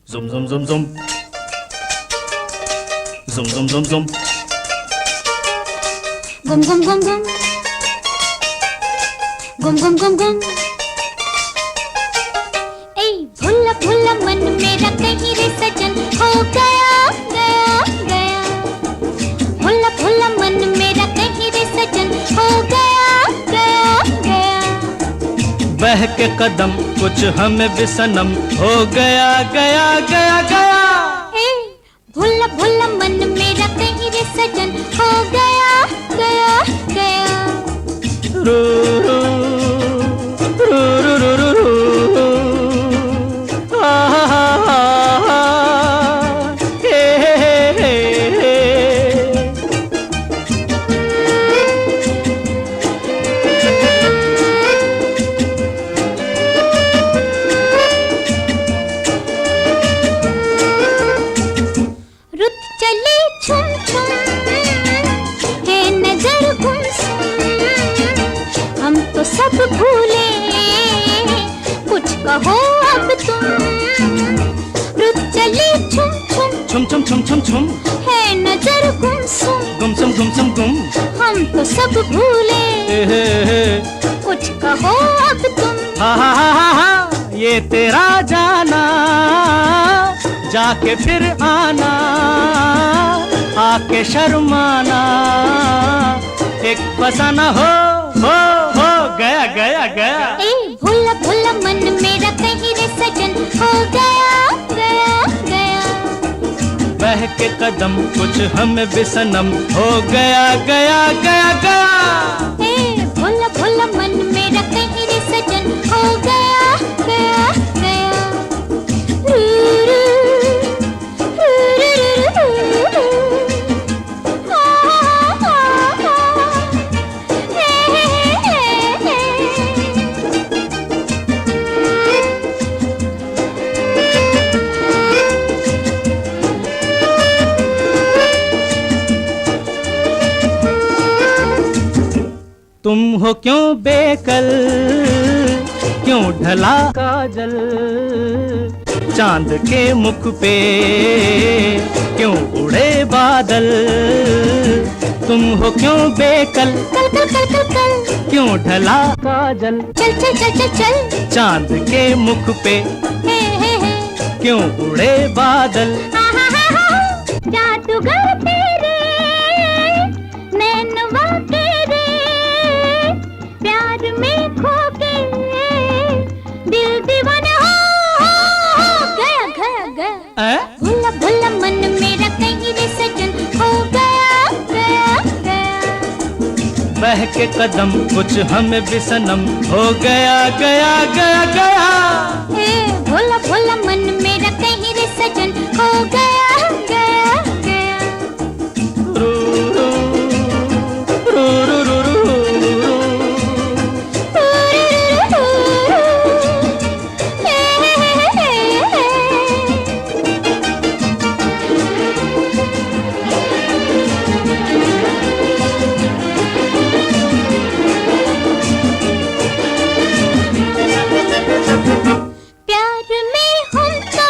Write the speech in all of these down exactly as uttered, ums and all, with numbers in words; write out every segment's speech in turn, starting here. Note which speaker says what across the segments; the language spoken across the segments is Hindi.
Speaker 1: Zum zum zum zum. Zum zum zum zum.
Speaker 2: Gum gum gum gum. Gum gum gum gum. ए भुल्ला भुल्ला मन मेरा कहीं रे सजन हो गया गया गया। भुल्ला भुल्ला मन मेरा कहीं रे सजन हो गया गया गया।
Speaker 1: बह के कदम कुछ हमें भी सनम हो गया गया गया गया।
Speaker 2: ए भुल्ला भुल्ला मन मेरा कहीं रे सजन हो गया गया गया।
Speaker 1: रू रू रू रू रू रू रू।
Speaker 2: सब भूले कुछ कहो अब तुम। रुक चले छुम छुम
Speaker 1: छुम छुम छुम छुम छुम।
Speaker 2: है नजर गुमसुम
Speaker 1: गुमसुम गुमसुम गुम।
Speaker 2: हम तो सब भूले
Speaker 1: हे हे हे।
Speaker 2: कुछ कहो अब तुम।
Speaker 1: हा हा हा हा हा। ये तेरा जाना जाके फिर आना आके शर्माना एक फसाना हो हो हो गया गया गया।
Speaker 2: ए भुल्ला भुल्ला मन मेरा कहीं रे सजन हो गया गया गया।
Speaker 1: बह के कदम कुछ हमें भी सनम हो गया गया गया गया।
Speaker 2: ए भुल्ला भुल्ला मन मेरा कहीं रे सजन हो गया गया गया। रू रू रू रू रू रू।
Speaker 1: तुम हो क्यों बेकल क्यों ढला काजल चांद के मुख पे क्यों उड़े बादल। तुम हो क्यों बेकल
Speaker 2: कल कल कल कल कल
Speaker 1: क्यों ढला काजल
Speaker 2: चल चल चल चल चल।
Speaker 1: चांद के मुख पे
Speaker 2: हे हे हे
Speaker 1: क्यों उड़े बादल।
Speaker 2: हा हा हा हा। जादूगर तेरे नैनवा तेरे प्यार में खो के दिल दीवाना हो हो गया गया गया।
Speaker 1: ए?
Speaker 2: भुल्ला भुल्ला मन मेरा कहीं रे सजन हो गया गया गया।
Speaker 1: बह के कदम कुछ हमें भी सनम हो गया गया गया गया।
Speaker 2: ए भोला भोला मन मेरा कहीं रे सजन हो गया गया गया।
Speaker 1: रू रू रू रू रू रू।
Speaker 2: प्यार में हम तो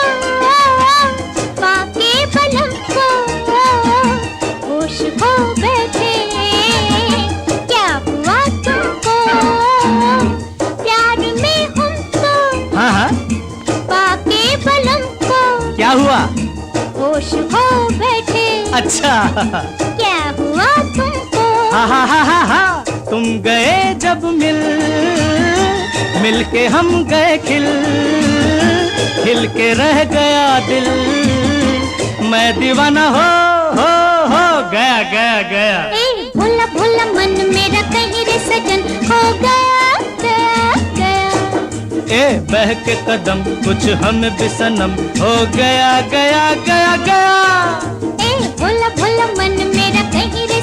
Speaker 2: पाके बलम को होश खो बैठे क्या हुआ तुमको। प्यार में हम तो
Speaker 1: हाँ हाँ
Speaker 2: पाके बलम को
Speaker 1: क्या हुआ।
Speaker 2: होश खो बैठे
Speaker 1: अच्छा
Speaker 2: क्या हुआ तुमको।
Speaker 1: हा हा हा हा हा। तुम गए जब मिल मिल के हम गए खिल खिल के रह गया दिल मैं दीवाना हो हो हो गया गया गया।
Speaker 2: ए भोला भोला मन मेरा कहीं रे सजन हो गया गया गया।
Speaker 1: ए बह के कदम कुछ हमें भी सनम हो गया गया गया गया।
Speaker 2: ए भोला भोला मन मेरा कहीं रे